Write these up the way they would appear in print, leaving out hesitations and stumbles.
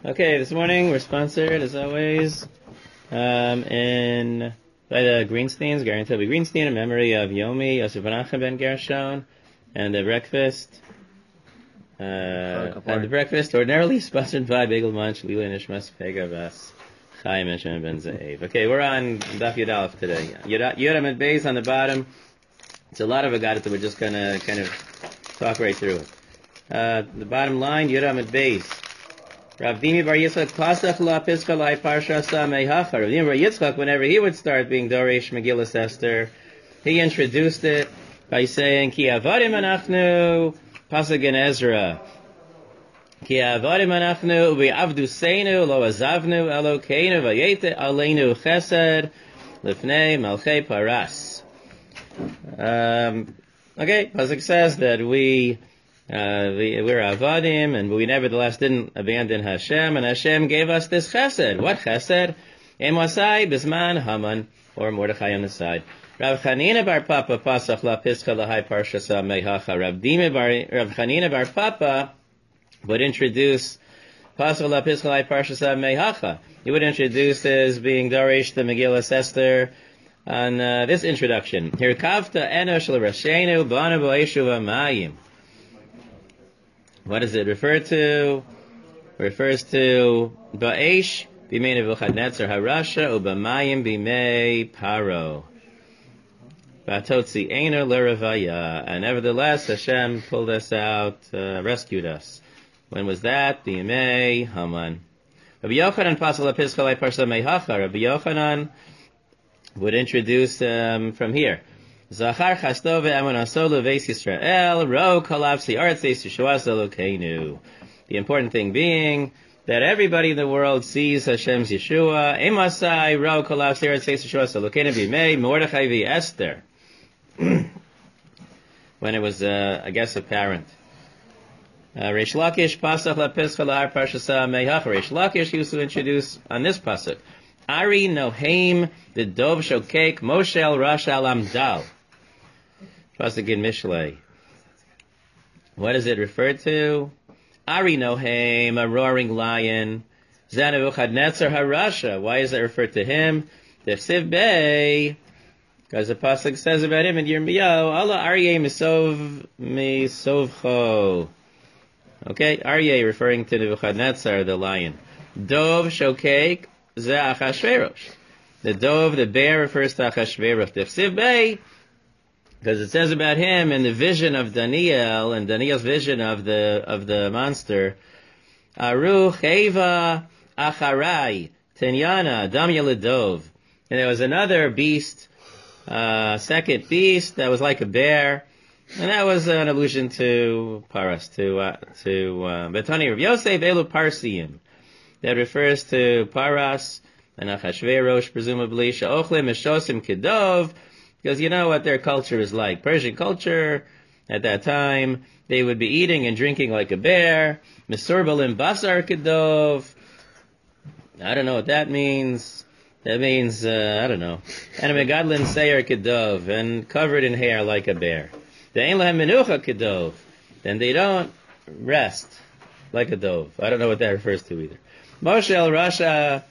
Okay, this morning we're sponsored, as always, by the Greensteins, Garen Toby Greenstein, in memory of Yomi Yosef Menachem ben Gershon, and the breakfast, ordinarily sponsored by Bagel Munch, Lila Nishmas Pega Vas, Chaim and Shem ben Ze'ev. Okay, we're on Daf Yud Aleph today. Yud Amud Beis on the bottom. It's a lot of Agadah, so we're just gonna kind of talk right through it. The bottom line, Yud Amud Beis. Rav Dimi Bar Yitzchak Pasach La Piska Lai Parsha Sa Mehacha. Rav Dimi Bar Yitzchak, whenever he would start being Doresh Megillas Esther, he introduced it by saying, Ki Avadim Anachnu Pasuk in Ezra. Ki Avadim Anachnu Ubi Avdu Seinu Lo Azavnu Elokeinu Vayete Aleinu Chesed Lifnei Malchei Paras. Okay, Pasuk says that we're Avadim, and we nevertheless didn't abandon Hashem, and Hashem gave us this chesed. What chesed? Emosai Bisman Haman, or Mordechai on the side. Rav Chanina Bar Papa Pasach La Pischa Lahai Parshasa Mehacha. Rav Chanina Bar Papa would introduce Pasach La Pischa Lahai Parshasa Mehacha. He would introduce as being Darish the Megillas Esther on this introduction. Hirkavta Enosh L'Rashenu Bana Bo'eshu V'Mayim. What does it refer to? It refers to Ba'esh b'mei Nebuchadnezzar Harasha u'b'mayim b'mei Paro. Ba'totzi eino l'revaya. And nevertheless, Hashem pulled us out, rescued us. When was that? B'mei Haman. Rabbi Yochanan pasal l'pischa lai parsha mehacha. Rabbi Yochanan would introduce from here. Zachar chasto ve'emun aso leveis Yisrael ro kolapsi artzeis Yeshuas Elokeinu. The important thing being that everybody in the world sees Hashem's Yeshua. Emasai ro kolapsi artzeis Yeshuas Elokeinu b'mei Mordechai v'Esther. When it was, I guess, apparent. Reish Lakish pasach lapischa lahar parshasa mehach. Reish Lakish used to introduce on this pasuk. Ari noheim the dov shokek moshel rash alam dal. Pasuk in Mishlei. What does it refer to? Ari noheim, a roaring lion. Nebuchadnezzar harasha. Why is that referred to him? Defsiv bei. Because the pasuk says about him in Yirmiyahu, Allah Aryeh misovcho. Okay, Aryeh referring to Nebuchadnezzar, the lion. Dov shokek. Achashverosh. The dove, the bear, refers to Achashverosh. Defsiv bei, because it says about him in the vision of Daniel, and Daniel's vision of the monster, Aru cheva acharai tenyana dam yeledov. And there was another beast, second beast that was like a bear, and that was an allusion to Paras, to Betani Rav Yosef elu Parsiim. That refers to Paras and Achashverosh, presumably. Sha'ochle meshosim kedov, because you know what their culture is like. Persian culture, at that time, they would be eating and drinking like a bear. Mesurbalim basar kedov. I don't know what that means. That means, I don't know. And a megadlin seir kedov, and covered in hair like a bear. De'en lahem menucha kedov. Then they don't rest like a dove. I don't know what that refers to either. Moshel Rasha,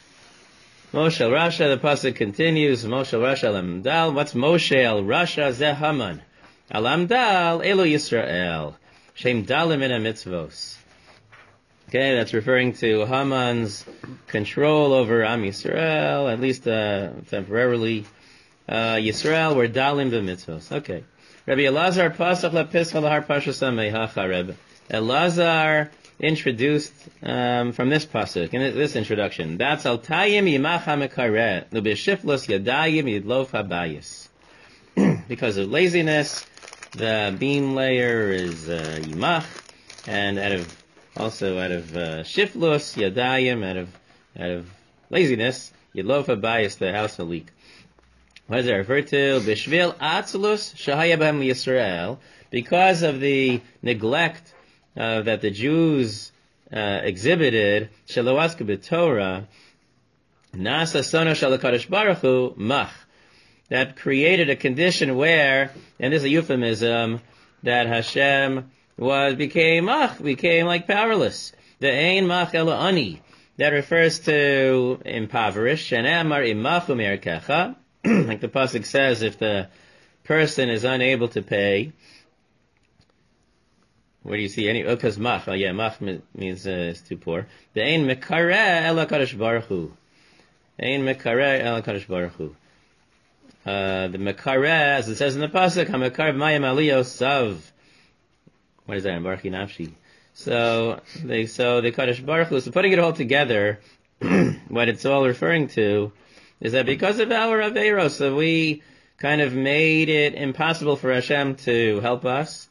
the pasuk continues, Moshel Rasha Alamdal. What's Moshel Rasha? Zeh Haman. Alamdal, Elo Yisrael. Shem Dalim in a mitzvos. Okay, that's referring to Haman's control over Am Yisrael, at least temporarily. Yisrael were Dalim the mitzvos. Okay. Rabbi Elazar pasach lapischa lahar pashasa mehacha. Rabbi Elazar introduced from this pasuk, in this introduction. That's altayim yimacha mekaret l'beshiflos yadayim yidlof habayis. Because of laziness, the beam layer is yimach, and out of shiflos yadayim, out of laziness, yidlof habayis, the house will leak. What does that refer to? Bishvil atzlus shahaya b'hem Yisrael, because of the neglect that the Jews exhibited, Shaloaska b'Torah, Nasa Sono Shalakadosh Baruch Hu Mach, that created a condition where, and this is a euphemism, that Hashem became like powerless. Ve'ein mach ela ani. That refers to impoverished. She'ne'amar imachu me'erkecha. Like the pasuk says, if the person is unable to pay, where do you see any? Oh, because mach. Oh, yeah, mach means is too poor. Ve'ein mekareh ela kadosh baruch hu. Ein mekareh ela kadosh baruch hu. The mekareh, as it says in the pasuk, hamekareh mayim aliyos sav. What is that? Baruch nafshi. So the Kadosh Baruch Hu, so putting it all together, what it's all referring to is that because of our Averos, so we kind of made it impossible for Hashem to help us.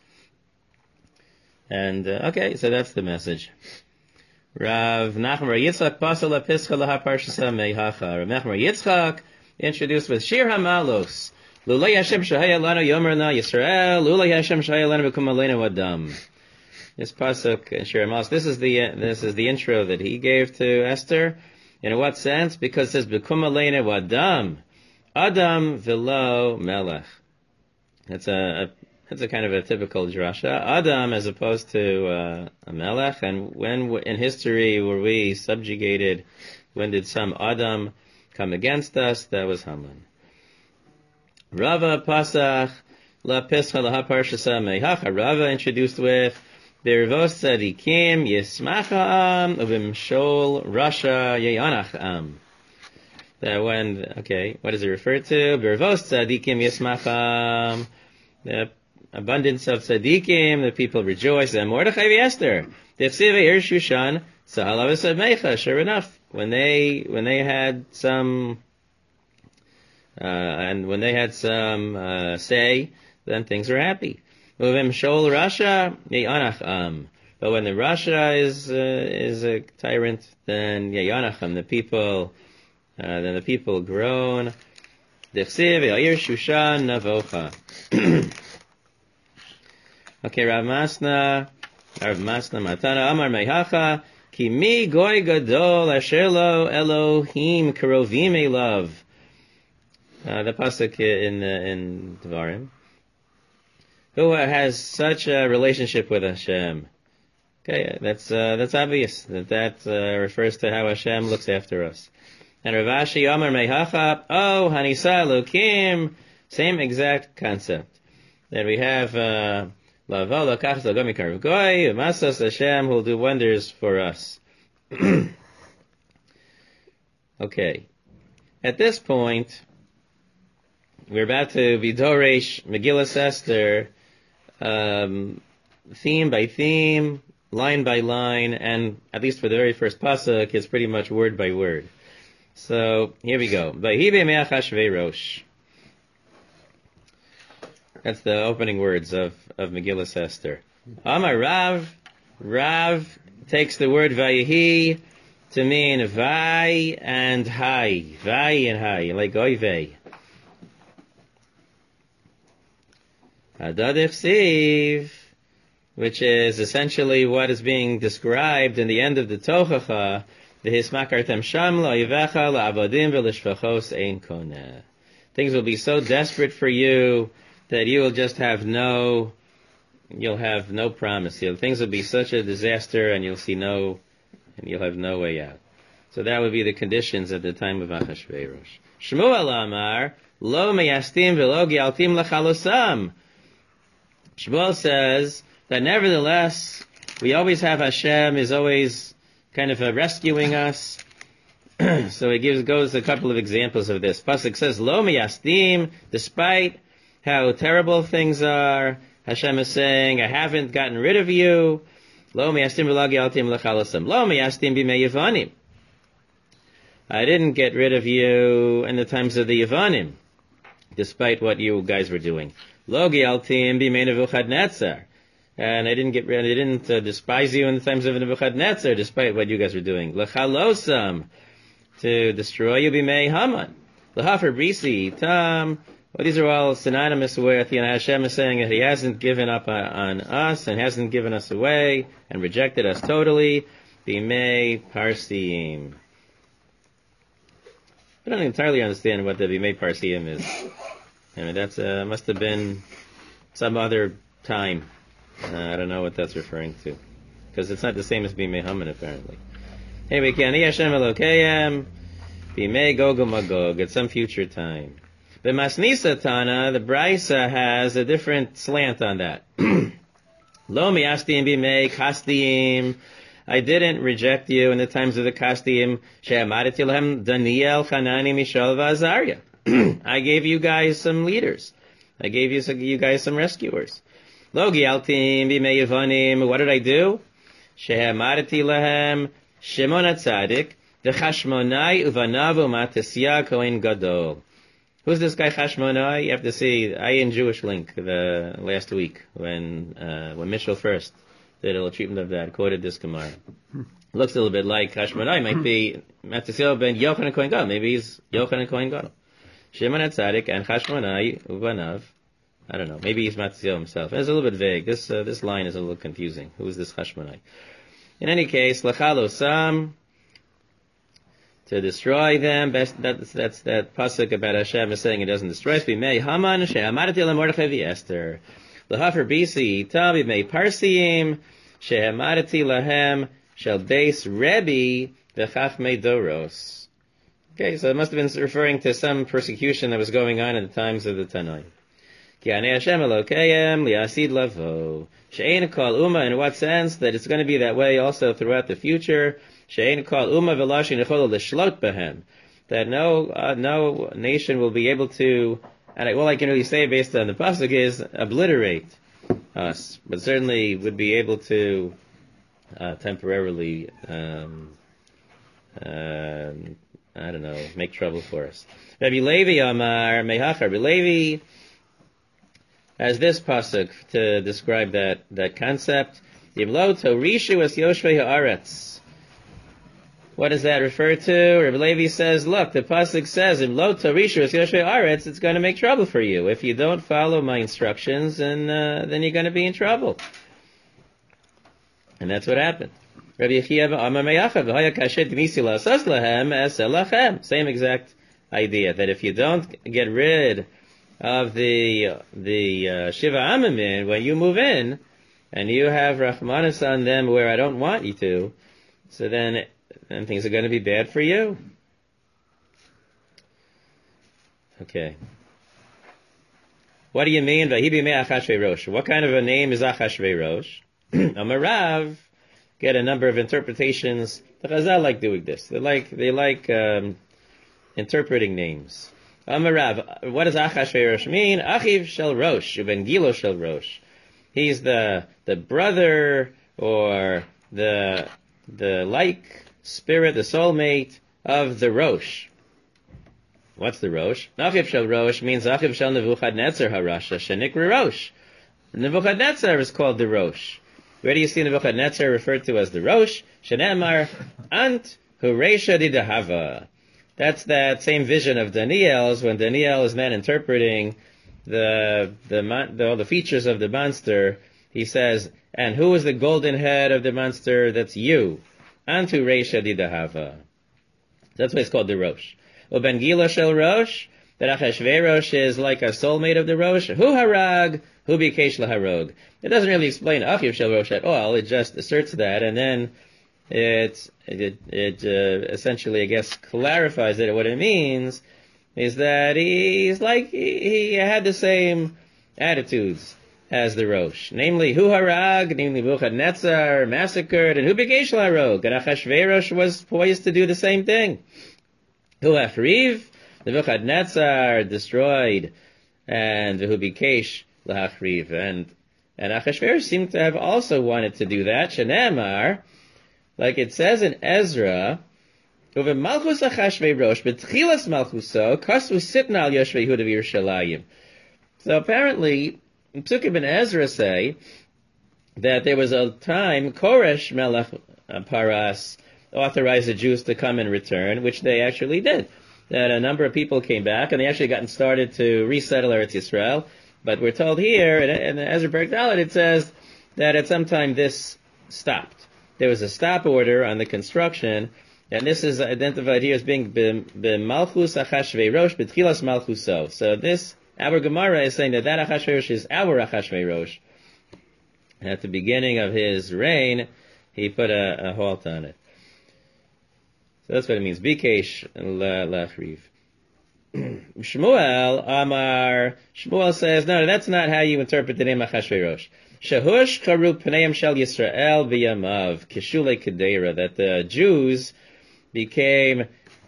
And, okay, so that's the message. Rav Nachman Yitzchak Pasala Pischa Laha Parshasa Meihacha. Rav Nachman Yitzchak introduced with Shir HaMalos. Lulay Hashem Shahaya Lana Yomerna Yisrael. Lulay Hashem Shahaya Lana Bekum Aleinu Adam. This pasuk in Shir HaMalos. This is the intro that he gave to Esther. In what sense? Because it says Bekum Aleinu Adam. Adam Velo Melech. That's a kind of a typical drasha. Adam as opposed to a Melech. And when in history were we subjugated? When did some Adam come against us? That was Haman. Rava Pasach La Pischa La Parshasa Meihacha. Rava introduced with Bervos Tzadikim Yismacham Uvimshol Rasha Yeyanacham. That when, okay, what does it refer to? Bervos Tzadikim Yismacham. The abundance of Tzadikim, the people rejoice. And Mordechai Esther. Sure enough, when they had some say, then things are happy. Uvim shol Rasha yeyanacham. But when the Rasha is a tyrant, then yeyanacham, the people groan. Dechsiv Yair Shushan Navocha. Okay, Rav Masna Matana Amar Meihacha Ki mi goy gadol asher lo Elohim karovim elav. The pasuk in Devarim. Who has such a relationship with Hashem? Okay, that's obvious. That refers to how Hashem looks after us. And Rav Ashi Amar Meihacha, oh, Hanisa Elokim, same exact concept. That we have Lavo Lokach Zagomi Karugoi, Masas Hashem will do wonders for us. Okay. At this point, we're about to be Doresh Megillas Esther, theme by theme, line by line, and at least for the very first pasuk, it's pretty much word by word. So here we go. Vahibe me'ach Hashveirosh. That's the opening words of Megillas Esther. Amar Rav takes the word Vayihi to mean Vai and Hai. Vai and Hai, like Oivei. Hadadif Siv, which is essentially what is being described in the end of the Tochacha, the Hismakartem Shamla Yivecha La'avadim V'lishvachos Ein Koneh. Things will be so desperate for you that you will just have you'll have no promise. Things will be such a disaster and you'll have no way out. So that would be the conditions at the time of Achashverosh. Shmuel Amar, Lo meyastim v'lo gialtim l'chalosam. Shmuel says that nevertheless, we always have Hashem is always kind of rescuing us. So he goes a couple of examples of this. Pasuk says, Lo meyastim, despite how terrible things are, Hashem is saying, I haven't gotten rid of you. Lo meyastim v'lo gialtim l'chalosam. Lo meyastim b'mei Yevanim. I didn't get rid of you in the times of the Yevanim, despite what you guys were doing. Lo gialtim b'mei Nebuchadnezzar. And I didn't despise you in the times of Nebuchadnezzar, despite what you guys were doing. L'chalosam, to destroy you b'mei Haman. L'hafer brisi tam. Well, these are all synonymous with, Hashem is saying that He hasn't given up on us and hasn't given us away and rejected us totally. B'mei Parsiim. I don't entirely understand what the B'mei Parsiim is. I mean, that's must have been some other time. I don't know what that's referring to. because it's not the same as Bimei Haman apparently. Anyway, Ki Ani Hashem Elokeihem Bimei Gog uMagog at some future time. The Masnisa Tana, the Brisa has a different slant on that. Lo mi'astim bimei kasdim. I didn't reject you in the times of the kasdim. She'amadeti lahem Daniel, Hanani, Mishael, v'Azariah. I gave you guys some leaders. I gave you guys some rescuers. Lo gialtim bimei Yevanim. What did I do? She'amadeti lahem Shimon HaTzadik, v'Chashmonai uvanav u'Matisya Kohen Gadol. Who's this guy Chashmonai? You have to see Ayin Jewish Link the last week when Mitchell first did a little treatment of that, quoted this Gemara. Looks a little bit like Chashmonai might be Matisyahu ben Yochanan Kohen Gadol. Maybe he's Yochanan Kohen Gadol. Shimon HaTzadik and Chashmonai uvanav. I don't know. Maybe he's Matisyahu himself. It's a little bit vague. This line is a little confusing. Who is this Chashmonai? In any case, Lachalo Sam. To destroy them, that's that pasuk about Hashem is saying it doesn't destroy us. Bimei Haman she'amadeti leMordechai v'Esther. L'hafer bisi ita bimei Parsiim she'amadeti lahem shel beis Rebbe v'chachmei Doros. Okay, so it must have been referring to some persecution that was going on in the times of the Tanoim. Ki Ani Hashem Elokeihem li'asid lavo. She'ein kol umma, in what sense? That it's going to be that way also throughout the future. She'ein kol umma v'lashi nechol l'shlot behem. That no nation will be able to, and all I can really say based on the pasuk is obliterate us, but certainly would be able to temporarily, I don't know, make trouble for us. Rabbi Levi Amar Mehach. Rabbi Levi has this pasuk to describe that concept. Yimlo torishu es yoshvei haaretz. What does that refer to? Rabbi Levi says, look, the pasuk says, Imlo tarishu es yoshvei haaretz, it's going to make trouble for you. If you don't follow my instructions, then you're going to be in trouble. And that's what happened. Rabbi Yechiya Amar Meyachav v'haya kashet gnisi la'asas lahem es elachem. Same exact idea, that if you don't get rid of the Shiva Amamin, when you move in, and you have Rahmanas on them where I don't want you to, so then things are going to be bad for you. Okay. What do you mean by Hibi Me Achashverosh? What kind of a name is Achashverosh? Amarav get a number of interpretations. The Chazal like doing this. They like interpreting names. Amarav, what does Achashverosh mean? Achiv shel Rosh, uben Gilo shel Rosh. He's the brother or the like spirit, the soulmate of the Rosh. What's the Rosh? Achiv shel Rosh means Achiv shel Nebuchadnezzar harasha shenikra Rosh. Nebuchadnezzar is called the Rosh. Where do you see Nebuchadnezzar referred to as the Rosh? Shenemar ant huresha didahava. That's that same vision of Daniel's when Daniel is then interpreting all the features of the monster. He says, and who is the golden head of the monster? That's you. Antu Reisha Didahava. That's why it's called the Rosh. Uben Gila Shel Rosh, that Achashverosh is like a soulmate of the Rosh. Hu Harag, Hu Bikesh Laharog. It doesn't really explain Achiv Shel Rosh at all. It just asserts that, and then it essentially, I guess, clarifies that what it means is that he had the same attitudes as the Rosh. Namely, Hu Harag, namely Nebuchadnezzar massacred, and Hu Bikesh Laharog. And Achashverosh was poised to do the same thing. Hu Hachriv, Nebuchadnezzar destroyed, and Hu Bikesh Lahachriv. And Achashverosh seemed to have also wanted to do that. Shenemar, like it says in Ezra, over Malchus Achashverosh, betchilas Malchuso, kasu sitna al Yoshvei Yehuda v'Yerushalayim. So apparently, Psukim and Ezra say that there was a time Koresh Melech Paras authorized the Jews to come and return, which they actually did. That a number of people came back, and they actually gotten started to resettle Eretz Yisrael. But we're told here, in Ezra Perek Dalet, it says that at some time this stopped. There was a stop order on the construction, and this is identified here as being b'malchus Achashverosh b'tchilas malchuso. So this, our Gemara is saying that Achashverosh is our Achashverosh. At the beginning of his reign, he put a halt on it. So that's what it means. Bikesh lachriv. Shmuel Amar. Shmuel says, no, that's not how you interpret the name Achashverosh. Shahush charu pneim shel Yisrael b'yamav kishulei kedera, that the Jews became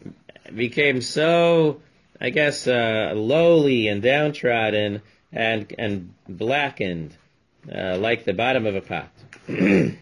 so, I guess, lowly and downtrodden and blackened, like the bottom of a pot. Rabbi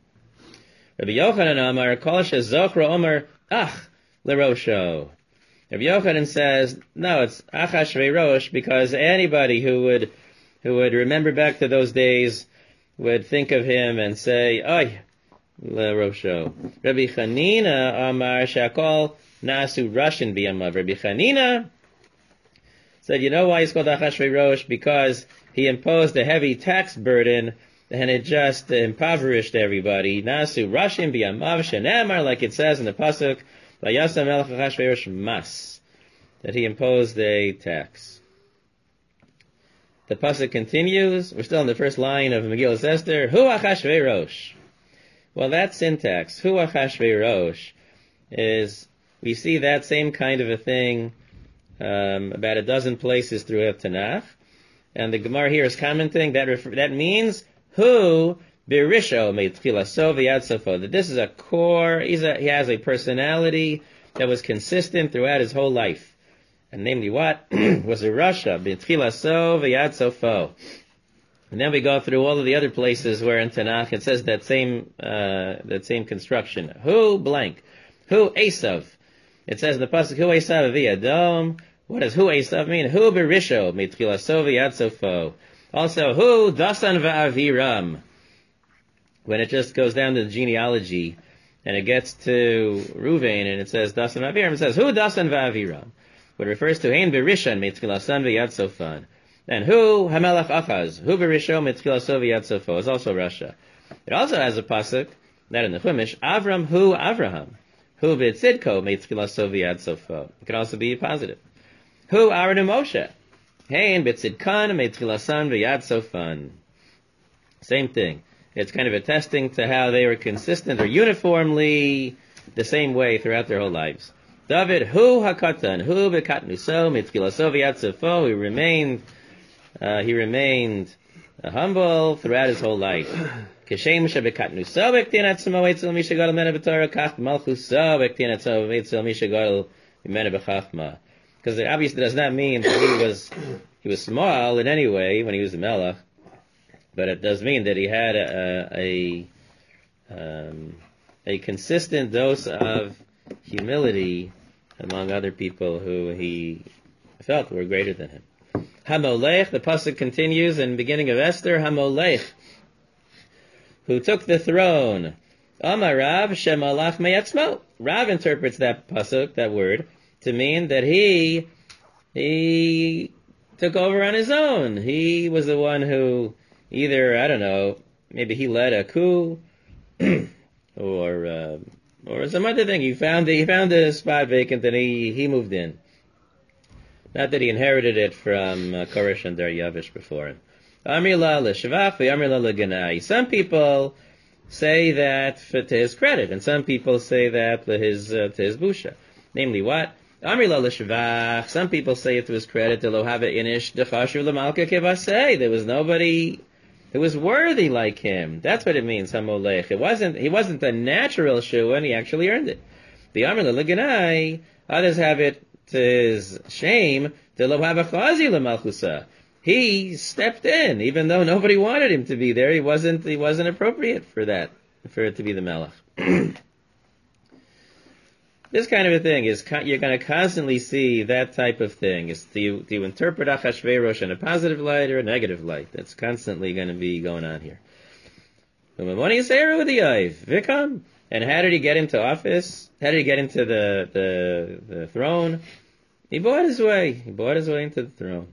Yochanan Amar kol shezochra Omer ach lerosho. Rabbi Yochanan says, no, it's Achashverosh, because anybody who would remember back to those days would think of him and say, oy, lerosho. Rabbi Chanina Amar shakol nasu Russian biyamav. Rabbi Chanina said, you know why he's called Achashverosh? Because he imposed a heavy tax burden and it just impoverished everybody. Nasu Russian biyamav shenamar, like it says in the pasuk, Vayasa melech Achashverosh mas, that he imposed a tax. The pasuk continues. We're still in the first line of Megillas Esther. Hu Achashverosh. Well, that syntax, Hu Achashverosh, is, we see that same kind of a thing about a dozen places throughout Tanakh. And the Gemara here is commenting that means Hu Birisho meitchilaso v'yad sofo, that this is a core, he has a personality that was consistent throughout his whole life. And namely what? Was a Rasha, meitchilaso v'yad sofo. And then we go through all of the other places where in Tanakh it says that same construction. Who blank? Who Esav? It says in the pasuk, Who Esav v'yadom. What does Who Esav mean? Who Birisho meitchilaso v'yad sofo. Also, Who Dasan v'aviram. When it just goes down to the genealogy, and it gets to Ruvain, and it says Dasan v'aviram, it says, Hu Dasan v'aviram. What refers to Hein Berishan, Meitchilasan v'yad sofan. And Hu Hamelach Achaz, Hu Berisho, Meitchilaso v'yad sofo, is also Russia. It also has a pasuk, that in the Chumash, Avram Hu Avraham, Hu B'tzidko, Meitchilaso v'yad sofo. It can also be positive. Hu Aranu Moshe, Hein B'tzidkan, Meitchilasan v'yad sofan. Same thing. It's kind of attesting to how they were consistent or uniformly the same way throughout their whole lives. David, Hu Hakatan, Hu Bekatnuso, Mitzkilaso v'yad sofo, he remained humble throughout his whole life. Keshem shebekatnuso v'ktin atzmo etzel mishagadol mena b'torah kach malchuso v'ktin atzmo etzel mishagadol mena b'chachma. Because it obviously does not mean that he was small in any way when he was a melech. But it does mean that he had a consistent dose of humility among other people who he felt were greater than him. Hamolech, the pasuk continues in the beginning of Esther, Hamolech, who took the throne. Amar Rav shemalach meyatzmo. Rav interprets that pasuk, that word, to mean that he took over on his own. He was the one who either, I don't know, maybe he led a coup, or some other thing. He found a spot vacant and he moved in. Not that he inherited it from Koresh and Daryavish before him. Amrila l'shvach v'amrila l'ganai. Some people say that to his credit, and some people say that to his busha. Namely what? Amrila l'shvach. Some people say it to his credit. To lo hava inish d'chashuv l'malka kevasei. There was nobody who was worthy like him. That's what it means, Hamolech. He wasn't a natural shua, and he actually earned it. The Amrila l'ganai. Others have it to his shame. To lo hava chazi l'malchusa. He stepped in, even though nobody wanted him to be there. He wasn't appropriate for it to be the melech. This kind of a thing is, you're going to constantly see that type of thing. Do you interpret Achashverosh in a positive light or a negative light? That's constantly going to be going on here. And how did he get into office? How did he get into the throne? He bought his way. He bought his way into the throne.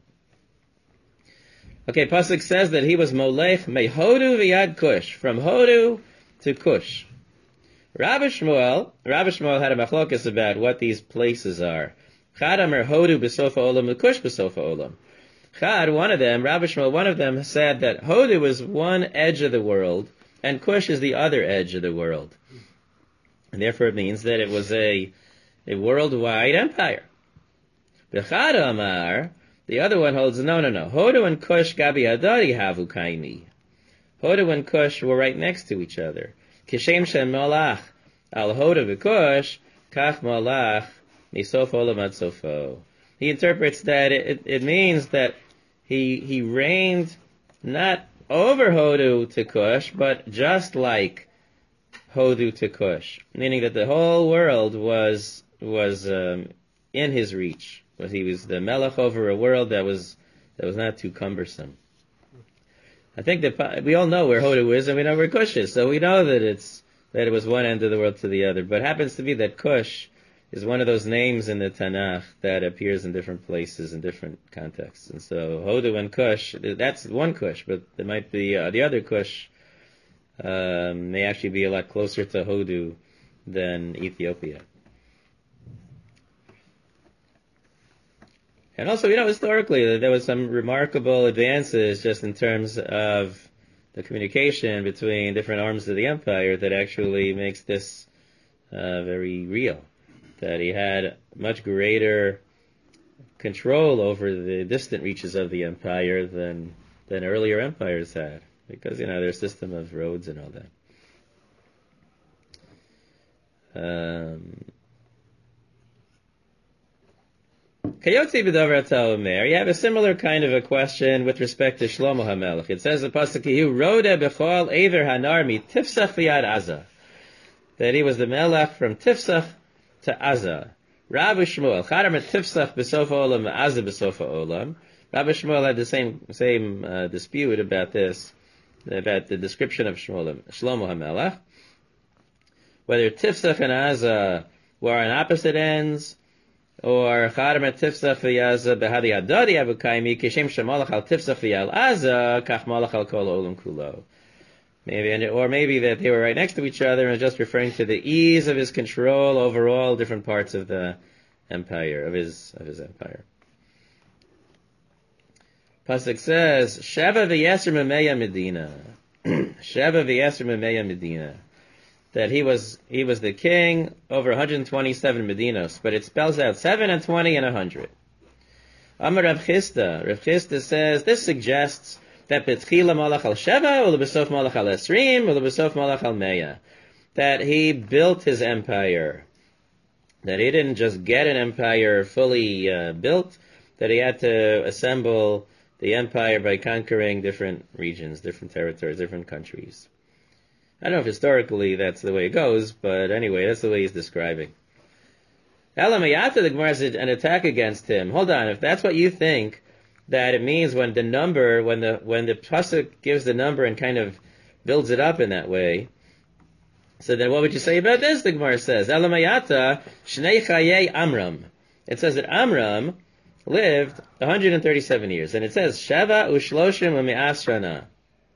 Okay, pasuk says that he was molech mehodu v'yad kush, from Hodu to Kush. Rabbi Shmuel had a machlokas about what these places are. Chad amar Hodu b'sofa olam, Kush b'sofa olam. Chad, Rabbi Shmuel, one of them said that Hodu was one edge of the world, and Cush is the other edge of the world. And therefore it means that it was a worldwide empire. B'chad Amar, the other one holds, no. Hodu and Cush gabi hadari havu kaimi. Hodu and Cush were right next to each other. Kishem shem malach al Hodu v'Cush, kach malach misof olam ad sofo. He interprets that it means that he reigned not over Hodu to Cush, but just like Hodu to Cush, meaning that the whole world was in his reach. He was the melech over a world that was not too cumbersome. I think that we all know where Hodu is and we know where Cush is, so we know that it was one end of the world to the other. But it happens to be that Cush is one of those names in the Tanakh that appears in different places in different contexts. And so Hodu and Cush, that's one Cush, but there might be the other Cush may actually be a lot closer to Hodu than Ethiopia. And also, historically, there was some remarkable advances just in terms of the communication between different arms of the empire that actually makes this very real. That he had much greater control over the distant reaches of the empire than earlier empires had, because their system of roads and all that. Kayotzi b'davar ha'omer. You have a similar kind of a question with respect to Shlomo HaMelech. It says the pasuk, "Hu roda b'chol eiver hanar mi Tifsach v'yad Aza," that he was the Melech from Tifsach to Aza. Rabbi Shmuel, Chadar Tifsach b'sof ha'olam, Aza b'sof ha'olam. Rabbi Shmuel had the same dispute about this, about the description of Shlomo HaMelech, whether Tifsach and Aza were on opposite ends, or Chadar Tifsach v'yaza b'hadi hadari avu kaimi kishem shemalach al Tifsach v'yal Aza kach malach al kol olam kulo. Maybe that they were right next to each other and just referring to the ease of his control over all different parts of the empire, of his empire. Pasuk says, Sheva v'yeser memeya Medina. Sheva v'yeser memeya Medina. That he was the king over 127 Medinos, but it spells out 7 and 20 and 100. Amar Rav Chisda says, this suggests that B'tchila malach al Sheva, or L'besof malach al Esrim, or L'besof malach al Meya. That he built his empire. That he didn't just get an empire fully built, that he had to assemble the empire by conquering different regions, different territories, different countries. I don't know if historically that's the way it goes, but anyway, that's the way he's describing. Elamayata, the Gemara said, an attack against him. Hold on, if that's what you think, that it means when the pasuk gives the number and kind of builds it up in that way, so then what would you say about this? The Gemara says, Elamayata, Shnei Chayei Amram. It says that Amram lived 137 years, and it says, Sheva Ushloshim U'Me'as Shana.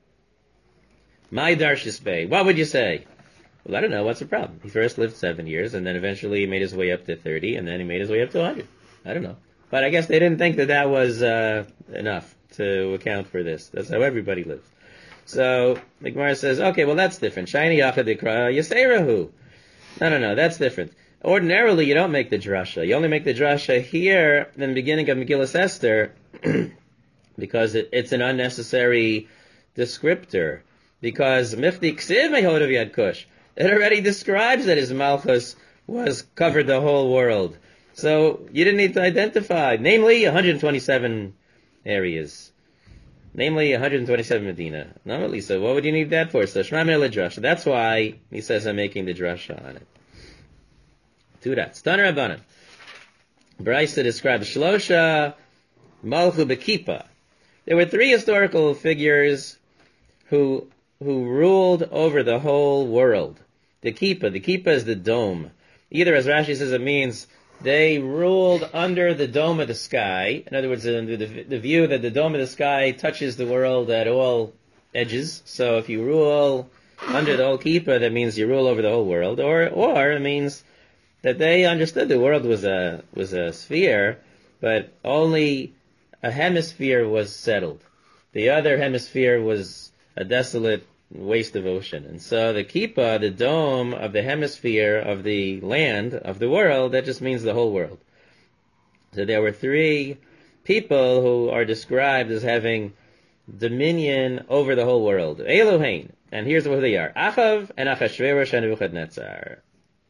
My Darshis Bey. What would you say? Well, I don't know. What's the problem? He first lived 7 years, and then eventually he made his way up to 30, and then he made his way up to 100. I don't know. But I guess they didn't think that was enough to account for this. That's how everybody lives. So the Gemara says, okay, well that's different. Shiny Yachad Ikra Yiserahu. No, that's different. Ordinarily, you don't make the drasha. You only make the drasha here in the beginning of Megillas Esther because it's an unnecessary descriptor. Because Michti Ksiv Mehodav Yad Kush, it already describes that his Malchus covered the whole world. So you didn't need to identify, namely 127 areas. Namely 127 Medina. No, Lisa, what would you need that for? So Shema Mineh Drasha. That's why he says I'm making the drasha on it. Two dots. Taner Rabbanan. Braisa describes Shlosha Malchu Bekipa. There were 3 historical figures who ruled over the whole world. The Kippah is the dome. Either, as Rashi says, it means they ruled under the dome of the sky. In other words, the view that the dome of the sky touches the world at all edges. So if you rule under the whole Kippah, that means you rule over the whole world. Or it means that they understood the world was a sphere, but only a hemisphere was settled. The other hemisphere was a desolate waste of ocean. And so the kippah, the dome of the hemisphere of the land, of the world, that just means the whole world. So there were three people who are described as having dominion over the whole world. Elohein. And here's who they are. Achav and Achashverosh and Nebuchadnezzar.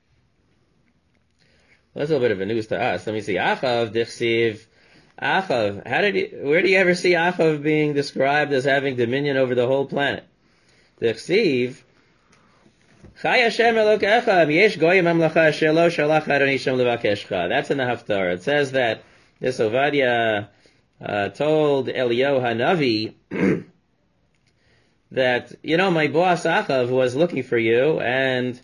Well, that's a little bit of a news to us. Let me see. Achav, Dichsiv. Achav, where do you ever see Achav being described as having dominion over the whole planet? Dichsiv. Chai Hashem Elokecha, yesh goyim amlacha asher lo shalach Adonai Shem levakeshcha. That's in the Haftarah. It says that this Ovadia told Eliyahu Hanavi that, my boss Achav was looking for you, and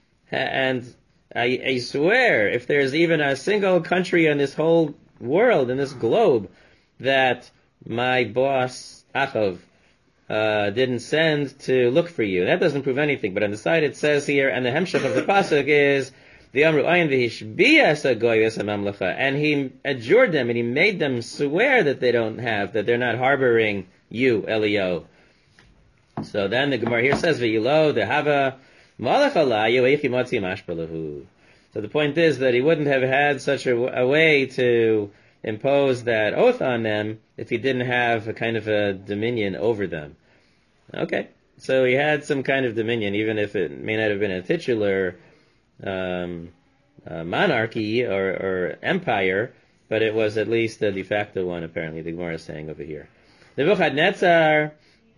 I swear, if there's even a single country in this whole world, in this globe, that my boss Achav didn't send to look for you, that doesn't prove anything. But on the side it says here, and the hemshech of the pasuk is the Amru Ayin v'hishbiyas hagoyes hamamlecha, and he adjured them and he made them swear that that they're not harboring you, Eliyahu. So then the Gemara here says, V'yilo dehava malach alayu eichi motzi mashpalahu. So the point is that he wouldn't have had such a way to impose that oath on them if he didn't have a kind of a dominion over them. Okay, so he had some kind of dominion, even if it may not have been a titular monarchy or empire, but it was at least a de facto one, apparently, the Gemara is saying over here. Nebuchadnezzar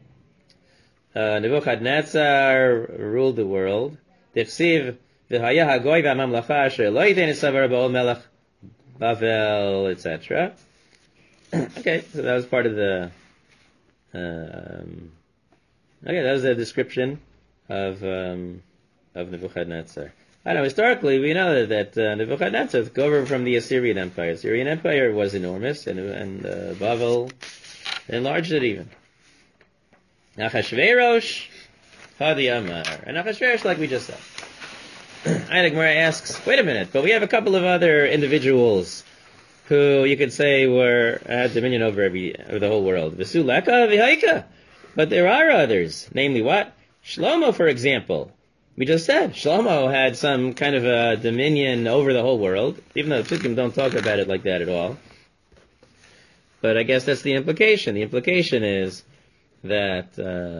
ruled the world. Dichsiv v'haya hagoy v'hamamlacha asher lo yitein esavar ba'ol melech Bavel, etc. Okay, so that was part of the. That was a description of Nebuchadnezzar. I know historically we know that Nebuchadnezzar took over from the Assyrian Empire. The Assyrian Empire was enormous, and Bavel enlarged it even. Achashverosh Hadi Amar, and Achashverosh, like we just said. And Gemara asks, wait a minute, but we have a couple of other individuals who you could say had dominion over the whole world. V'suleka v'haika. But there are others. Namely what? Shlomo, for example. We just said Shlomo had some kind of a dominion over the whole world, even though the Psukim don't talk about it like that at all. But I guess that's the implication. The implication is that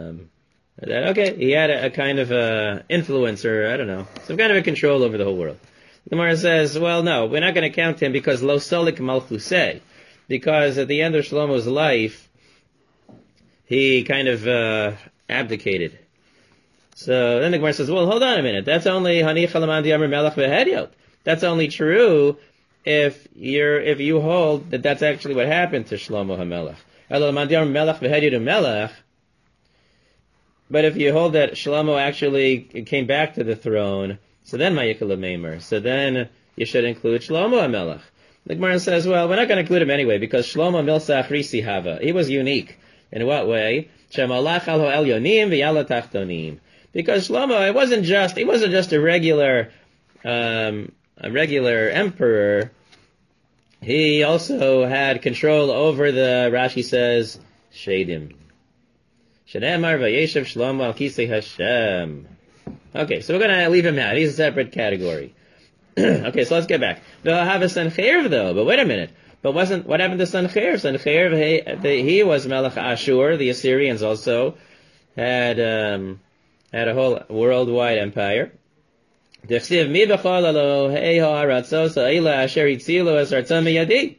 he had a kind of influence, or I don't know, some kind of a control over the whole world. The Gemara says, well, no, we're not going to count him because lo solik malchusei, because at the end of Shlomo's life, he kind of abdicated. So then the Gemara says, well, hold on a minute, that's only hani chalaman di'amr melech v'hediot. That's only true if you hold that that's actually what happened to Shlomo HaMelech. Chalaman di'amr melech v'hediot melech. But if you hold that Shlomo actually came back to the throne, so then Ma'ikal Meimer. So then you should include Shlomo HaMelech. The Gemara says, well, we're not going to include him anyway, because Shlomo Milsach Risi Hava. He was unique. In what way? Shemalach al Elyonim v'yala Tachtonim. Because Shlomo, he wasn't just a regular emperor. He also had control over the, Rashi says, Shadim. Shneimar vayeshev Shlomo al kisei Hashem. Okay, so we're going to leave him out. He's a separate category. Okay, so let's get back. They'll have a Sancheir though, but wait a minute. But what happened to Sancheir? Sancheir, he was Melech Ashur. The Assyrians also had a whole worldwide empire. Dechsiv mi b'chol Elohei ha'aratzos ha'ila asher hitzilu es artzam miyadi.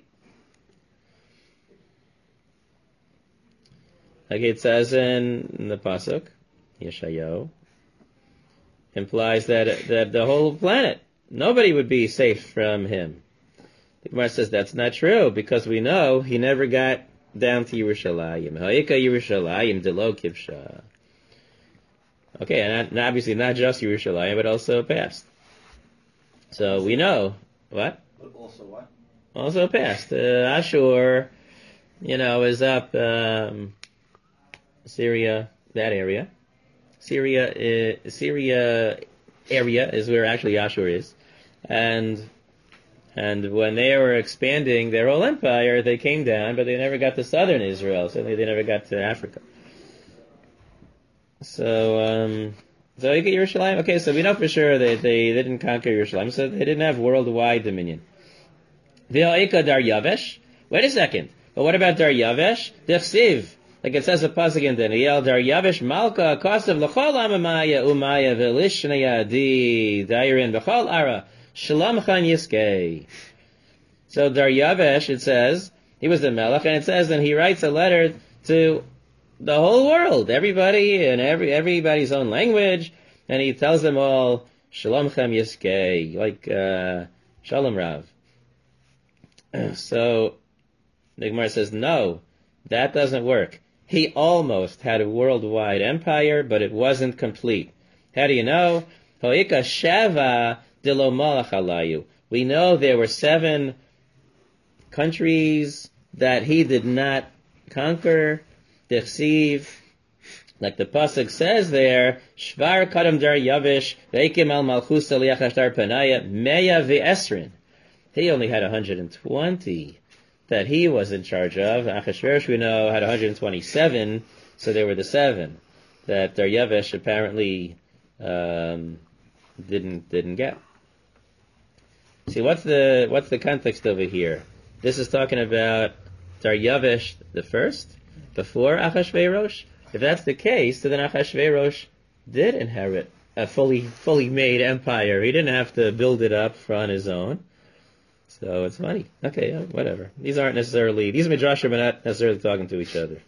Like it says in the pasuk, Yeshayahu, implies that the whole planet, nobody would be safe from him. The Gemara says that's not true, because we know he never got down to Yerushalayim. Ha'ika Yerushalayim delo kivsha. Okay, and obviously not just Yerushalayim, but also past. So we know what? Also what? Also past. Ashur, is up. Syria, that area. Syria area is where actually Ashur is. And when they were expanding their whole empire, they came down, but they never got to southern Israel, so they never got to Africa. So you get Yerushalayim. Okay, so we know for sure that they didn't conquer Yerushalayim, so they didn't have worldwide dominion. V'ha'ika Dar Yavesh. Wait a second. But what about Dar Yavesh? Dichsiv. Like it says a pasuk in Daniel, Dar Yavesh Malka Kosav L'chol Amamaya Umaya V'lishnaya Di Dairin V'chol Ara Shalom Chan Yiskei. So Dar Yavesh, it says, he was the Melech, and it says, then he writes a letter to the whole world, everybody, and everybody's own language, and he tells them all, Shalom Chem Yiskei, like Shalom Rav. So the Gemara says, no, that doesn't work. He almost had a worldwide empire, but it wasn't complete. How do you know? Ho'ika Sheva Dilo Malach Alayu. We know there were 7 countries that he did not conquer. Dichsiv, like the pasuk says there, Shvar Kadam Dar Yavish Veikim Al Malchus Liachash Dar Panaya Meya V'Esrin. He only had 120 that he was in charge of. Achashverosh, we know, had 127, so there were the 7 that Dar Yavish apparently didn't get. See, what's the context over here? This is talking about Dar Yavish the first, before Achashverosh. If that's the case, then Achashverosh did inherit a fully made empire. He didn't have to build it up on his own. So it's funny. Okay, whatever. These midrashim are not necessarily talking to each other.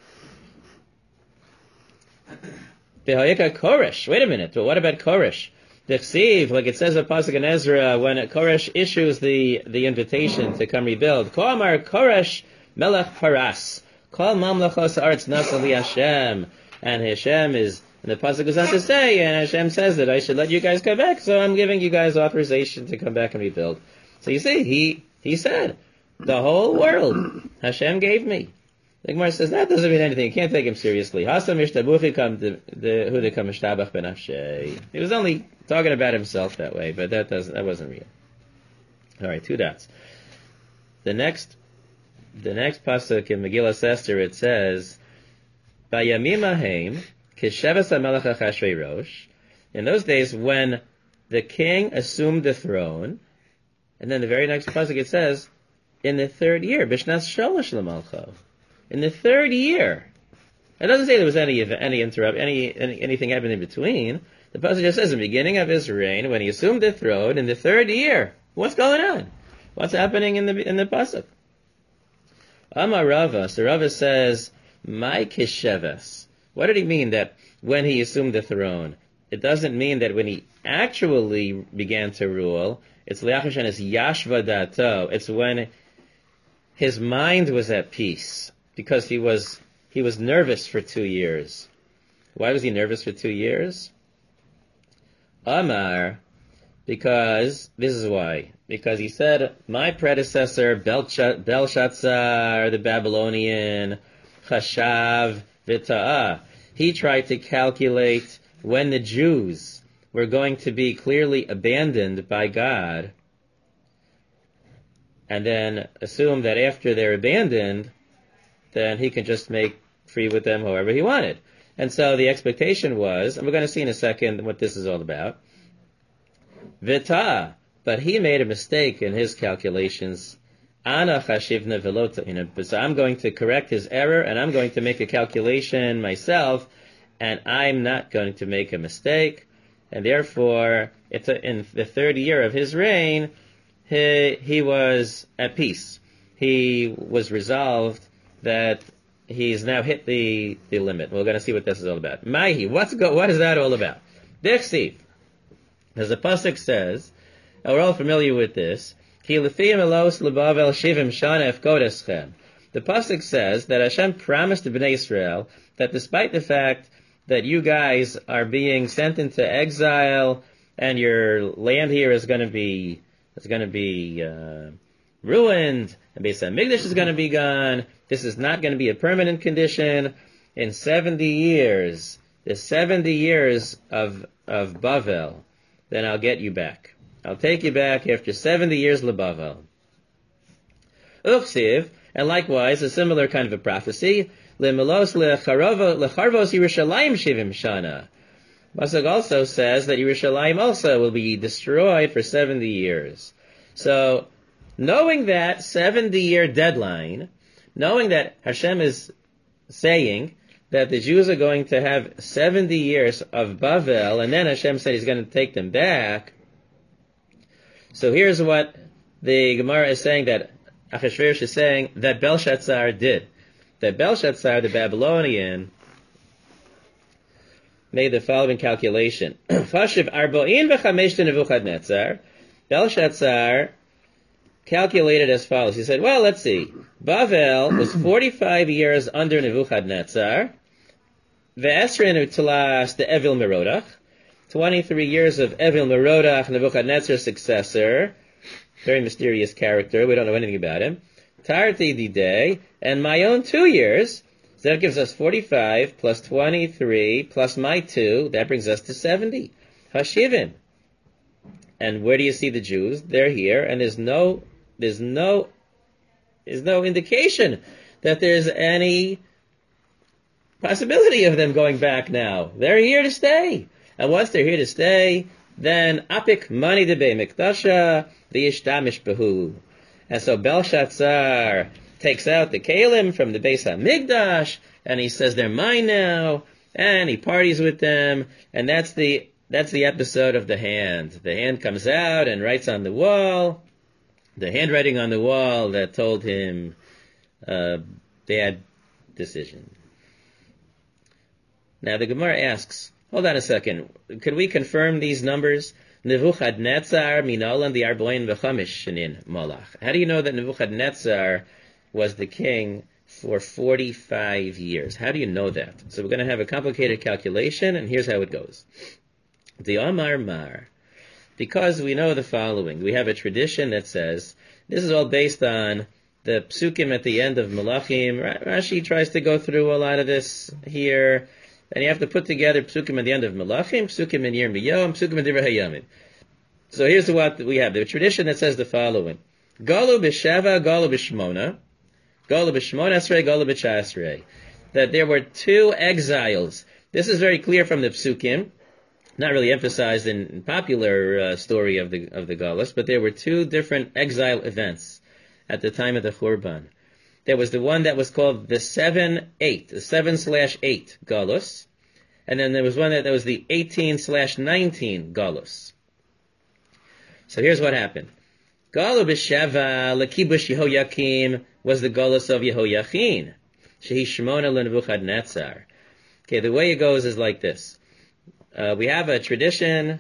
Koresh. Wait a minute. But what about Koresh? The Ksiv, like it says in Pasuk in Ezra, when Koresh issues the invitation to come rebuild, Ko Amar Koresh Melech Paras. Kol Mamlachos Arts Nasali Hashem. And Hashem is, and the Pasuk goes on to say, and Hashem says that I should let you guys come back, so I'm giving you guys authorization to come back and rebuild. So you see, he said, the whole world Hashem gave me. The Gemara says that doesn't mean anything. You can't take him seriously. He was only talking about himself that way, but that wasn't real. All right, 2 dots. The next pasuk in Megillah Esther, it says, "Bayamim hahem k'shevas hamelech Achashverosh." In those days, when the king assumed the throne, and then the very next pasuk it says, in the 3rd year, b'shnas shalosh l'malcha. In the 3rd year. It doesn't say there was anything happened in between. The pasuk just says, in the beginning of his reign, when he assumed the throne, in the 3rd year. What's going on? What's happening in the pasuk? Amar Rava. So Rava says, "My kisheves." What did he mean that when he assumed the throne? It doesn't mean that when he actually began to rule. It's liachash and it's yashva dato. It's when his mind was at peace, because he was nervous for 2 years. Why was he nervous for 2 years? Amar, because this is why. Because he said, my predecessor Belshazzar the Babylonian, Chashav v'ta'ah, he tried to calculate when the Jews were going to be clearly abandoned by God, and then assume that after they're abandoned, then he can just make free with them however he wanted. And so the expectation was, and we're going to see in a second what this is all about, Vita, but he made a mistake in his calculations. Ana chashivna velota, so I'm going to correct his error, and I'm going to make a calculation myself, and I'm not going to make a mistake. And therefore, in the 3rd year of his reign, he was at peace. He was resolved that he's now hit the limit. We're going to see what this is all about. Maihi, what is that all about? Dichsiv. As the pasuk says, we're all familiar with this. Ki lefiyim elos lebavel shivim shana efkodeschem. The pasuk says that Hashem promised to Bnei Israel that despite the fact that you guys are being sent into exile and your land here is going to be ruined, and Beis HaMikdash is going to be gone, this is not going to be a permanent condition. In 70 years, the 70 years of Bavel, then I'll get you back. I'll take you back after 70 years leBavel. Uchsiv, and likewise a similar kind of a prophecy, Lemelos lecharvos Yerushalayim shivim shana. Pasuk also says that Yerushalayim also will be destroyed for 70 years. So, knowing that 70-year deadline, knowing that Hashem is saying that the Jews are going to have 70 years of Bavel, and then Hashem said He's going to take them back. So here's what the Gemara is saying that Achashverosh is saying that Belshazzar did. That Belshazzar, the Babylonian, made the following calculation. Fashiv arbo'in v'chamesh Nebuchadnezzar. Belshazzar calculated as follows. He said, well, let's see. Bavel was 45 years under Nebuchadnezzar. Ve'esrin utlas the Evil Merodach. 23 years of Evil Merodach, Nebuchadnezzar's successor. Very mysterious character. We don't know anything about him. Tarti Didei. And my own 2 years. So that gives us 45 plus 23 plus my 2. That brings us to 70. Hashivim. And where do you see the Jews? They're here, and there's no indication that there's any possibility of them going back now. They're here to stay. And once they're here to stay, then apik mani de be mikdasha v'yishtamish behu. And so Belshazzar takes out the kalim from the Beis HaMikdash, and he says they're mine now, and he parties with them, and that's the episode of the hand. The hand comes out and writes on the wall, the handwriting on the wall that told him bad decision. Now the Gemara asks, hold on a second, could we confirm these numbers? Nebuchadnezzar minolan the arboin v'chamish shenin molach. How do you know that Nebuchadnezzar was the king for 45 years? How do you know that? So we're going to have a complicated calculation, and here's how it goes. The Amar Mar, because we know the following. We have a tradition that says, this is all based on the psukim at the end of Malachim. Rashi tries to go through a lot of this here, and you have to put together psukim at the end of Malachim, psukim in Yirmiyahu, psukim in Divrei Hayamim. So here's what we have. The tradition that says the following. Galu b'sheva, galu b'shmona, galu b'shmona esrei, galu b'chasrei. That there were 2 exiles. This is very clear from the psukim. Not really emphasized in popular story of the Galus, but there were 2 different exile events at the time of the Churban. There was the one that was called the 7/8, the 7/8 Galus, and then there was one that was the 18/19 Galus. So here's what happened. Galu b'sheva lekibush Yehoyakim was the Galus of Yehoyachin, shehi shmona leNebuchadnezzar. Okay, the way it goes is like this. We have a tradition.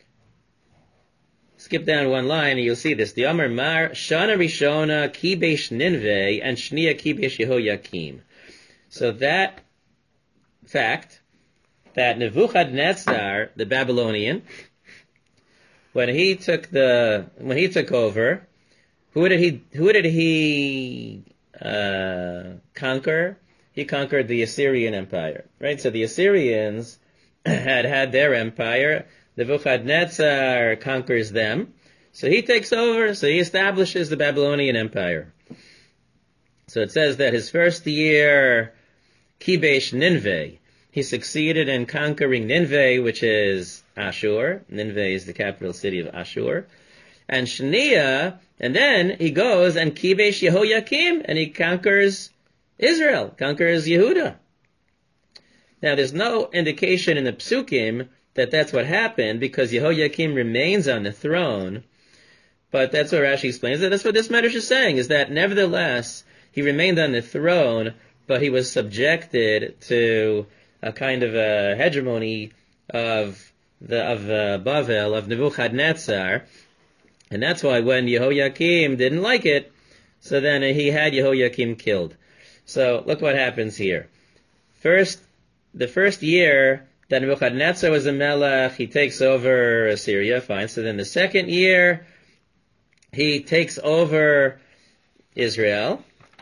Skip down one line and you'll see this. The Amar Mar, Shana Rishona, Kibesh Ninveh, and Shnia Kibesh Yehoyakim. So that fact, that Nebuchadnezzar, the Babylonian, when he took over, who did he conquer? He conquered the Assyrian Empire, right? So the Assyrians had their empire. Nebuchadnezzar conquers them. So he takes over, so he establishes the Babylonian Empire. So it says that his first year, Kibesh Ninveh, he succeeded in conquering Ninveh, which is Ashur. Ninveh is the capital city of Ashur. And Shnia, and then he goes and Kibesh Yehoyakim, and he conquers Israel, conquers Yehuda. Now, there's no indication in the psukim that that's what happened, because Yehoyakim remains on the throne. But that's what Rashi explains. That's what this Medrash is saying, is that nevertheless, he remained on the throne, but he was subjected to a kind of a hegemony of Bavel, of Nebuchadnezzar. And that's why when Yehoyakim didn't like it, so then he had Yehoyakim killed. So look what happens here. The first year that Nebuchadnezzar was a melech, he takes over Assyria, fine. So then the second year, he takes over Israel.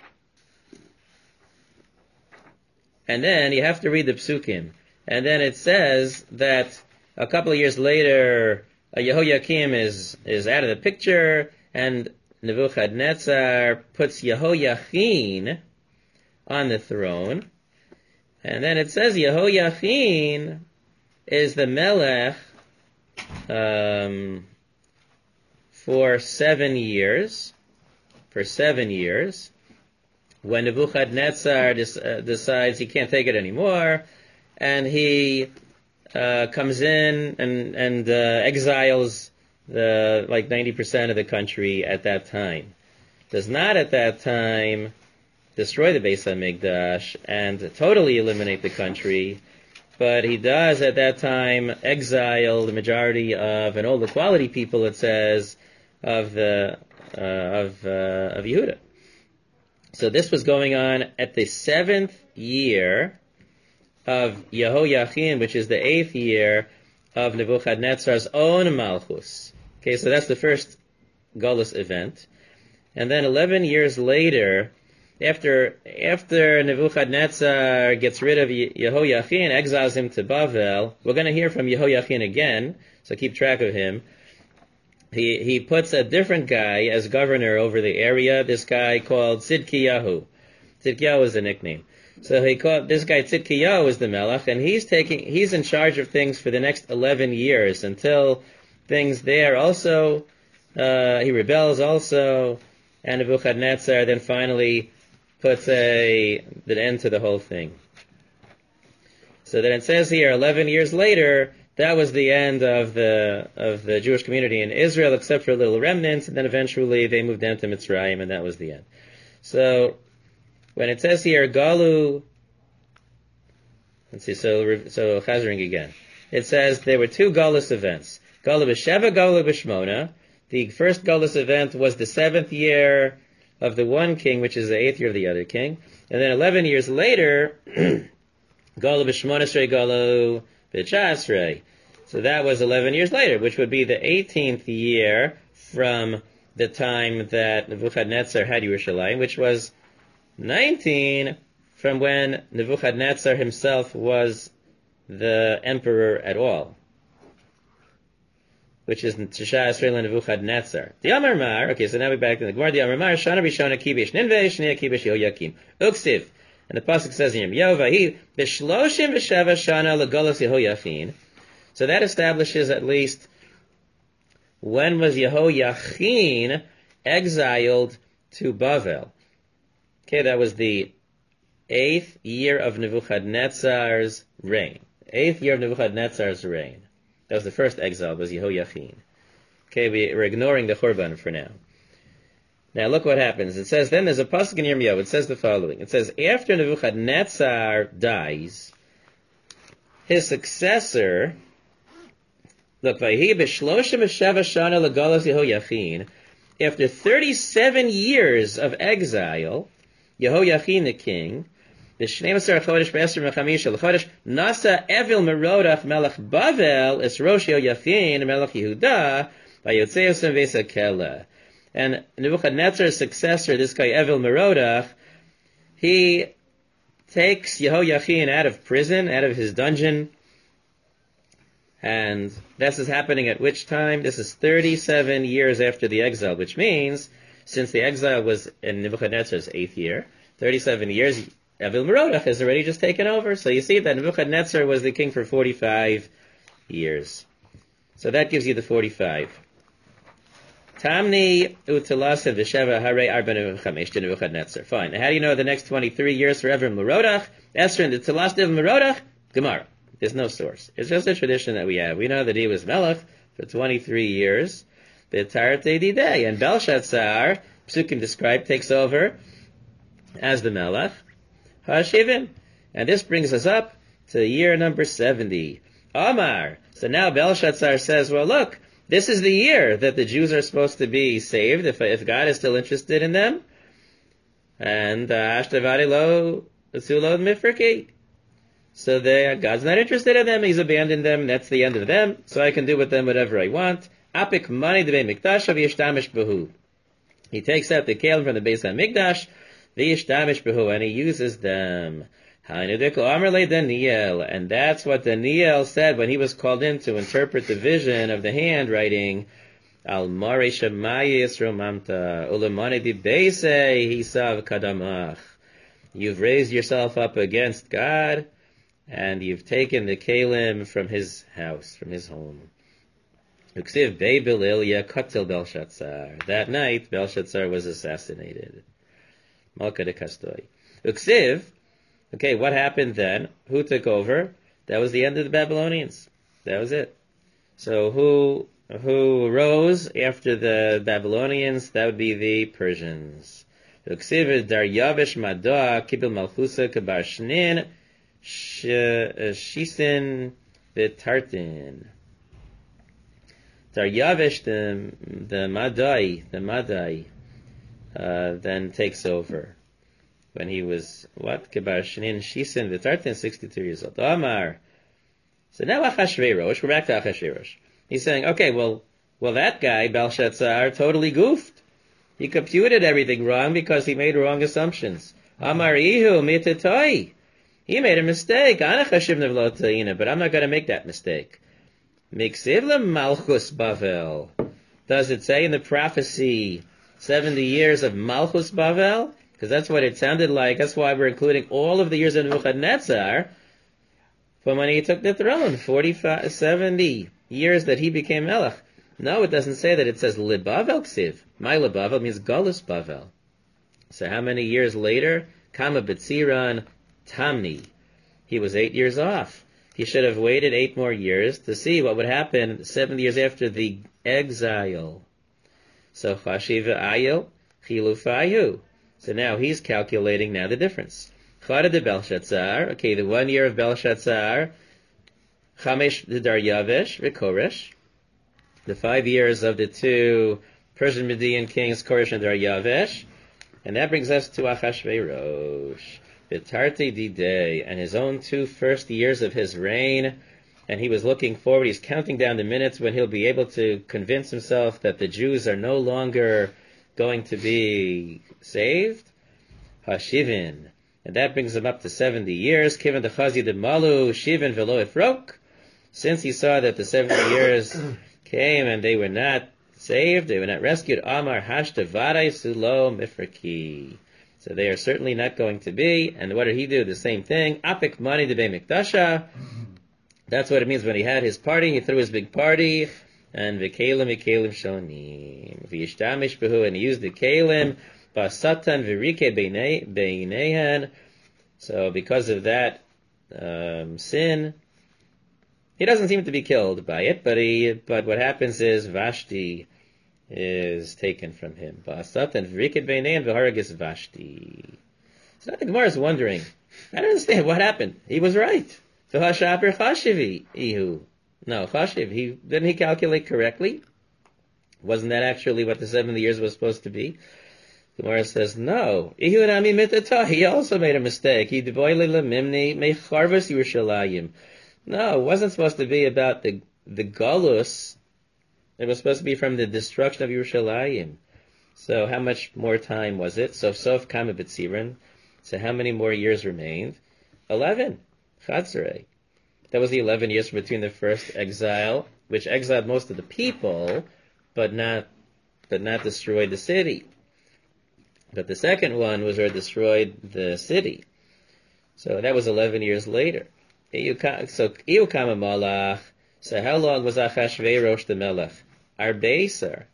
And then you have to read the psukim. And then it says that a couple of years later, Yehoyakim is out of the picture, and Nebuchadnezzar puts Yehoyachin on the throne. And then it says Yehoiachin is the melech for 7 years. For 7 years. When Nebuchadnezzar decides he can't take it anymore, and he comes in and exiles like 90% of the country at that time. Does not at that time destroy the Beis HaMikdash and totally eliminate the country, but he does at that time exile the majority of, and all the quality people, it says, of Yehuda. So this was going on at the 7th year of Yehoiachin, which is the 8th year of Nebuchadnezzar's own Malchus. Okay, so that's the first Golus event. And then 11 years later, after Nebuchadnezzar gets rid of Yehoiachin, exiles him to Bavel, we're going to hear from Yehoiachin again, so keep track of him. He puts a different guy as governor over the area, this guy called Tzidkiyahu. Tzidkiyahu is a nickname. So he called this guy Tzidkiyahu is the Melech, and he's in charge of things for the next 11 years until things there also, he rebels also, and Nebuchadnezzar then finally puts an end to the whole thing. So then it says here, 11 years later, that was the end of the Jewish community in Israel, except for little remnants, and then eventually they moved down to Mitzrayim, and that was the end. So when it says here, Galu, let's see, so Chazering again. It says there were 2 Galus events. Galu b'Sheva, Galu b'Shmona. The first Galus event was the 7th year of the one king, which is the 8th year of the other king. And then 11 years later, Galu b'Shmonesrei, Galu b'Tshasrei. So that was 11 years later, which would be the 18th year from the time that Nebuchadnezzar had Yerushalayim, which was 19 from when Nebuchadnezzar himself was the emperor at all, which is Tisha Esrei Nebuchadnezzar. The Amar Mar, okay, so now we're back in the Gemara. The Amar Mar, Shana Rishona Kibesh Ninveh, Shneya Kibesh Yehoyakim. Uksiv. And the pasuk says in Yom Yovahi, B'shloshim v'sheva Shana L'golos Yehoyachin. So that establishes at least when was Yehoyachin exiled to Bavel. Okay, that was the 8th year of Nebuchadnezzar's reign. 8th year of Nebuchadnezzar's reign. That was the first exile, was Yehoiachin. Okay, we're ignoring the Churban for now. Now look what happens. It says, then there's a pasuk in Yirmiyahu. It says the following. It says, after Nebuchadnezzar dies, his successor, look, Vayhi b'shloshim v'sheva shana l'galos Yehoiachin, after 37 years of exile, Yehoiachin the king, B'shneimesar chodesh b'esher mechamisha l'chodesh, nasa evil merodach melech Bavel es rosh Yehoiachin melech Yehuda v'yotzeosem v'esakela. And Nebuchadnezzar's successor, this guy Evil Merodach, he takes Yehoiachin out of prison, out of his dungeon, and this is happening at which time? This is 37 years after the exile, which means, since the exile was in Nebuchadnezzar's 8th year, 37 years, Evil Merodach has already just taken over. So you see that Nebuchadnezzar was the king for 45 years. So that gives you the 45. Tamni utilasa v'sheva harei arba nevuchamesh to Nebuchadnezzar. Fine. Now how do you know the next 23 years for Evil Merodach? Esther and the Tilas of Merodach? Gemara. There's no source. It's just a tradition that we have. We know that he was Melech for 23 years. B'tartei didei. And Belshazzar, Psukim described, takes over as the Melech. Hashivim. And this brings us up to year number 70. Omar. So now Belshazzar says, well look, this is the year that the Jews are supposed to be saved, if God is still interested in them. And Ashtavadi lo Sulod Mifriki. So God's not interested in them, He's abandoned them, that's the end of them, so I can do with them whatever I want. Apik mani debei mikdash v'yishtamish behu. He takes out the kelim from the Beis HaMikdash, v'yishtamish behu, and he uses them. And that's what Daniel said when he was called in to interpret the vision of the handwriting. Al mare shamayis romamta ulamane di beise hisav kadamach. You've raised yourself up against God, and you've taken the kalim from his house, from his home. Uksiv Bei Bililya Katil Belshazzar. That night, Belshazzar was assassinated. Malka de Kastoi. Uksiv, okay, what happened then? Who took over? That was the end of the Babylonians. That was it. So who rose after the Babylonians? That would be the Persians. Uksiv Daryavish Madah Kibel Malchusa Kabar Shnin Shisin Vitartin. Daryavish, the Madai, then takes over. When he was, Kebar Shinin Shisin Vitartin, 62 years old. Omar. So now Achashverosh, we're back to Achashverosh. He's saying, okay, well, that guy, Belshazzar, totally goofed. He computed everything wrong because he made wrong assumptions. Amar Ihu Mitatoi. He made a mistake. But I'm not going to make that mistake. Miksiv Malchus Bavel. Does it say in the prophecy 70 years of Malchus Bavel? Because that's what it sounded like. That's why we're including all of the years of Nebuchadnezzar from when he took the throne. 70 years that he became Melech. No, it doesn't say that. It says Libavel Ksiv. My Libavel means Galus Bavel. So how many years later? Kama B'tziran Tamni. He was 8 years off. He should have waited 8 more years to see what would happen 70 years after the exile. So Chashiva Ayil, Chilufayu. So now he's calculating now the difference. Chada de Belshazzar, okay, the 1 year of Belshazzar, Chamesh de Daryavish, Koresh, the 5 years of the 2 Persian Median kings, Koresh and Daryavish, and that brings us to Achashverosh. Vitarti Didei, and his own 2 first years of his reign, and he was looking forward, he's counting down the minutes when he'll be able to convince himself that the Jews are no longer going to be saved. Hashivin, and that brings him up to 70 years. Kivan the Chazi de Malu, Shivin velo Ifrok, since he saw that the 70 years came and they were not saved, they were not rescued. Amar Hashta Varai Sulo Mifraki. So they are certainly not going to be. And what did he do? The same thing. Apik mani de mikdasha. That's what it means when he had his party. He threw his big party. And v'kelim shonim. V'yishtamish behu. And he used the kelim. Basatan v'rike beinehen. So because of that sin, he doesn't seem to be killed by it. But what happens is Vashti is taken from him. Ba'asat v'riked beinei v'haragis Vashti. So now the Gemara is wondering, I don't understand what happened. He was right. V'hashaper chashivi ihu. No, chashiv. Didn't he calculate correctly? Wasn't that actually what the 70 years was supposed to be? The Gemara says, no. Ihu nami mitata. He also made a mistake. He devoile lemimni mecharvus Yerushalayim. No, it wasn't supposed to be about the galus. It was supposed to be from the destruction of Yerushalayim. So how much more time was it? So Sof Kama B'tziran. So how many more years remained? 11. Chatzarei. That was the 11 years between the first exile, which exiled most of the people, but not destroyed the city. But the second one was where it destroyed the city. So that was 11 years later. So Iu Kama Malach. So how long was Achashverosh the Melech? Arbeser.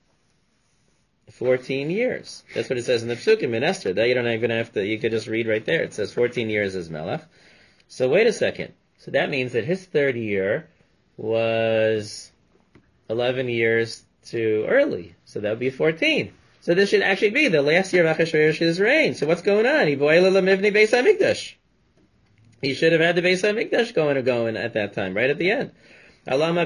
14 years. That's what it says in the Psukim in Esther. That you don't even have to, you could just read right there. It says 14 years as Melech. So wait a second. So that means that his 3rd year was 11 years too early. So that would be 14. So this should actually be the last year of Achashverosh's reign. So what's going on? He should have had the Beis HaMikdash going at that time, right at the end. Rava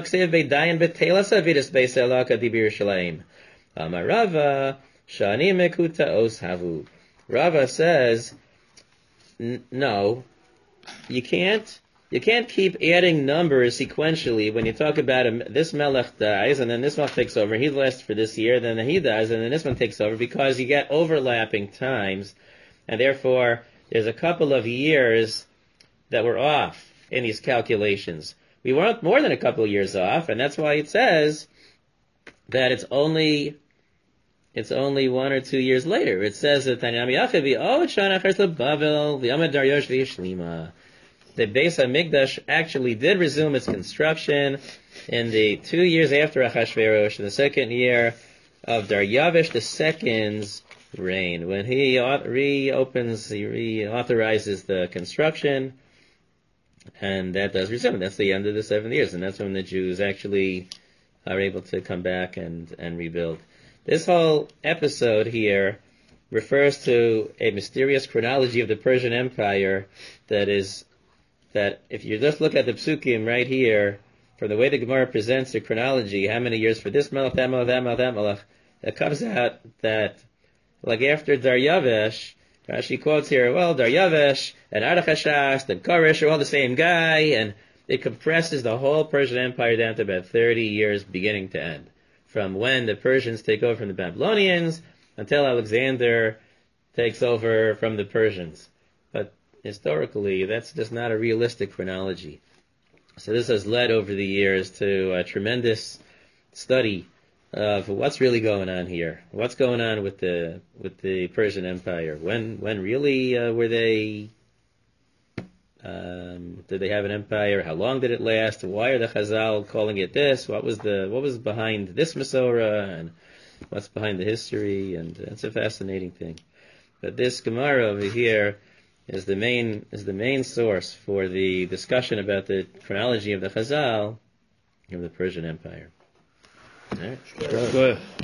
says, no, you can't keep adding numbers sequentially when you talk about this Melech dies, and then this one takes over, he lasts for this year, then he dies, and then this one takes over, because you get overlapping times, and therefore there's a couple of years that were off in these calculations. We weren't more than a couple of years off, and that's why it says that it's only 1 or 2 years later. It says that the Beis HaMikdash actually did resume its construction in the 2 years after Achashverosh, in the second year of Daryavish II's reign, when he reauthorizes the construction, and that does resume. That's the end of the 7 years, and that's when the Jews actually are able to come back and rebuild. This whole episode here refers to a mysterious chronology of the Persian Empire that if you just look at the psukim right here, from the way the Gemara presents the chronology, how many years for this melech, that melech, that melech, that melech, it comes out that, like after Daryavish, Rashi quotes here, well, Daryavish and Artaxerxes and Koresh are all the same guy, and it compresses the whole Persian Empire down to about 30 years beginning to end. From when the Persians take over from the Babylonians until Alexander takes over from the Persians. But historically, that's just not a realistic chronology. So this has led over the years to a tremendous study of what's really going on here. What's going on with the Persian Empire? When really were they? Did they have an empire? How long did it last? Why are the Chazal calling it this? What was behind this Masorah, and what's behind the history? And it's a fascinating thing. But this Gemara over here is the main source for the discussion about the chronology of the Chazal of the Persian Empire. All right. Good.